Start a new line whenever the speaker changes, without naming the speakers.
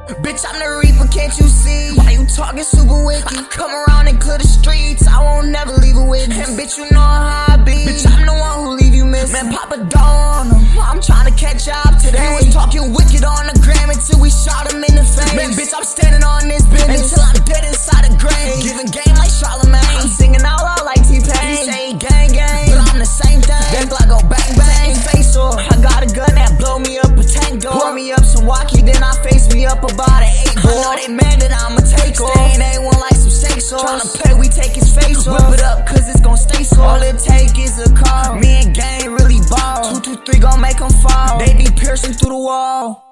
Bitch, I'm the Reaper, can't you see? Why you talking super wicked? I come around and clear the streets, I won't never leave a witness. And bitch, you know how I be. Bitch, I'm the one who leave you missing. Man, pop a dog on him, I'm trying to catch up today. He was talking wicked on the gram until we shot him in the face. Man, bitch, I'm standing on this business until I'm dead inside the grave. Giving game like Charlemagne, I'm singing out loud like T-Pain. You say gang gang, but I'm the same thing. That Glock go bang bang, face off. I got a gun that blow me up a tank door. Pour me up some walkie, then I face me up about an 8 ball. I know they mad that I'ma take off. Staying A1 like some steak sauce. Tryna play, we take his face off. Whip it up, cause it's gon' stay soft. All it take is a call. Me and gang really ball. 2, 2, 3 gon' make them fall. They be piercing through the wall.